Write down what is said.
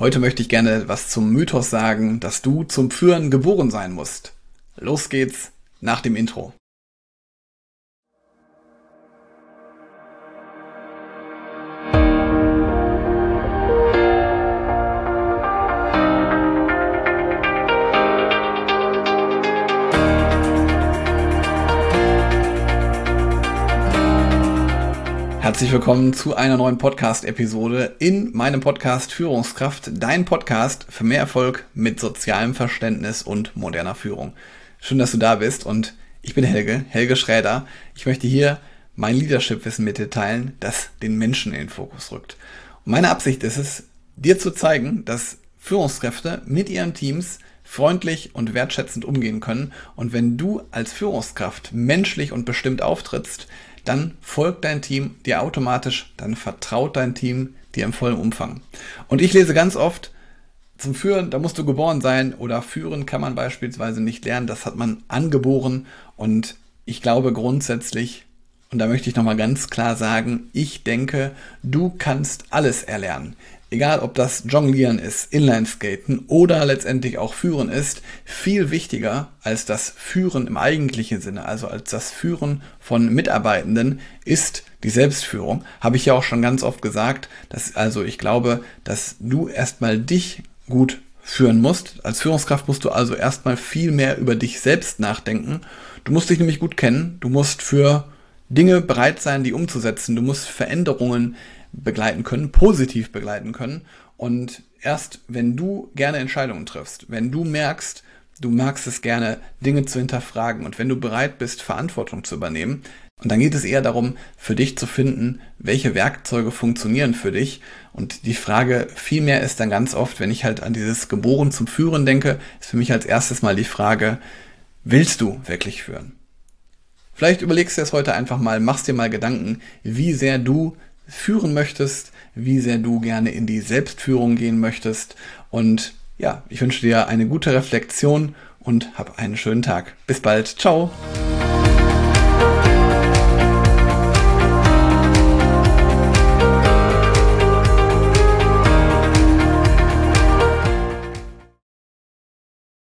Heute möchte ich gerne was zum Mythos sagen, dass du zum Führen geboren sein musst. Los geht's nach dem Intro. Herzlich willkommen zu einer neuen Podcast-Episode in meinem Podcast Führungskraft, dein Podcast für mehr Erfolg mit sozialem Verständnis und moderner Führung. Schön, dass du da bist und ich bin Helge Schräder. Ich möchte hier mein Leadership-Wissen mit dir teilen, das den Menschen in den Fokus rückt. Und meine Absicht ist es, dir zu zeigen, dass Führungskräfte mit ihren Teams freundlich und wertschätzend umgehen können. Und wenn du als Führungskraft menschlich und bestimmt auftrittst, dann folgt dein Team dir automatisch, dann vertraut dein Team dir im vollen Umfang. Und ich lese ganz oft, zum Führen, da musst du geboren sein, oder führen kann man beispielsweise nicht lernen, das hat man angeboren. Und ich glaube grundsätzlich, und da möchte ich nochmal ganz klar sagen, ich denke, du kannst alles erlernen. Egal, ob das Jonglieren ist, Inlineskaten oder letztendlich auch Führen ist, viel wichtiger als das Führen im eigentlichen Sinne, also als das Führen von Mitarbeitenden, ist die Selbstführung. Habe ich ja auch schon ganz oft gesagt, ich glaube, dass du erstmal dich gut führen musst. Als Führungskraft musst du also erstmal viel mehr über dich selbst nachdenken. Du musst dich nämlich gut kennen, du musst für Dinge bereit sein, die umzusetzen, du musst Veränderungen begleiten können, positiv begleiten können. Und erst wenn du gerne Entscheidungen triffst, wenn du merkst, du magst es gerne, Dinge zu hinterfragen und wenn du bereit bist, Verantwortung zu übernehmen, und dann geht es eher darum, für dich zu finden, welche Werkzeuge funktionieren für dich. Und die Frage vielmehr ist dann ganz oft, wenn ich halt an dieses Geboren zum Führen denke, ist für mich als erstes mal die Frage, willst du wirklich führen? Vielleicht überlegst du es heute einfach mal, machst dir mal Gedanken, wie sehr du führen möchtest, wie sehr du gerne in die Selbstführung gehen möchtest. Und ja, ich wünsche dir eine gute Reflexion und hab einen schönen Tag. Bis bald. Ciao.